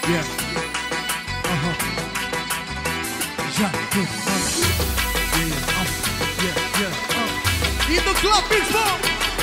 Yeah. Ja, good. Yeah. In the club, big ball.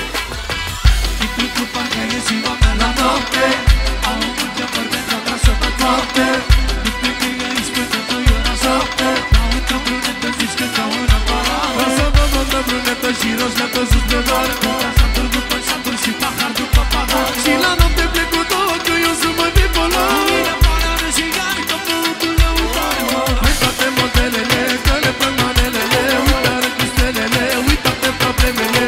Tu parcă e ziua mea la noapte. Au multe vorbe, dar vreau să mă coapte. Nu plec de aici până 2 ora 7. La uită brunetă, zici că ca un aparat. O să mă văd de brunetă și roșnetă sus pe doar. Satur după satur și pahar după pahar. Și la noapte plec cu tot, că eu sunt mai bipolar. Mine parare și gari, tot băutul lăutare. Hai toate modelele, că le plâng manelele. Uită-ră cu stelele, uită-te problemele.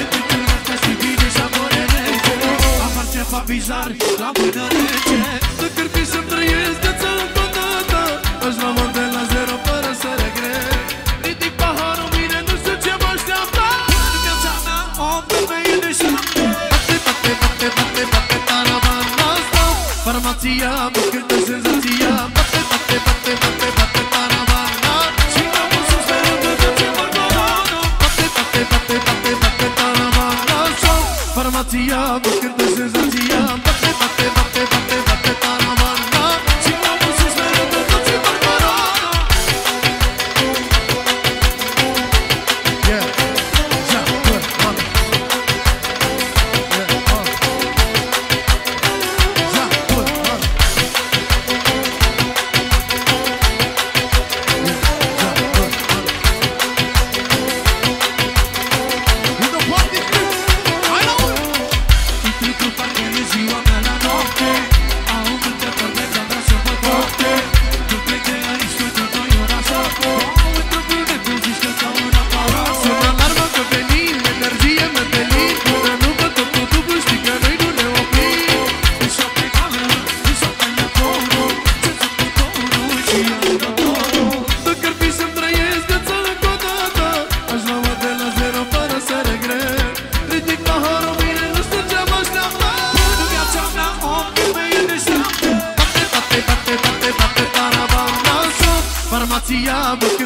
Ceva bizar, la mână rece. Să cârpi să-mi trăiesc viața încă o dată. Aș lua de la zero fără să regret. Ridic paharul, mine nu știu ce mă așteaptă. În viața mea, om femeie de 7. Bate, taravana asta. Farmația mă cântă senzația. Bate, taravana. Și n-am sus sperând de ce mă corona. Bate, taravana asta. Farmația mă cântă senzația. Bate, taravana. Și n-am sus sperând de ce mă corona. Yeah, ja, good, man. Yeah, ja, good, man. Yeah, ja, good, man. In the party, I know it. Tu parcă e ziua mea la noapte. Au multe vorbe, dar vreau să mă coapte. Nu plec de aici până 2 ora 7. Au uită brunetă, zici că ca un aparat. Sunt alarmă că venim, energie metelin. Până nu văd totul dublu, știi că noi nu ne oprim. Își o pe cameră, își o pe telefonul. Ce-ți cu tonul și eu dă tonul. Să cârpi să-mi trăiesc viața încă o dată. Aș lua de la zero fără să regret. Ridic paharul, mine nu știu ce mă așteaptă. În viața mea, om femeie de 7. Bate, taravana. Farmația mă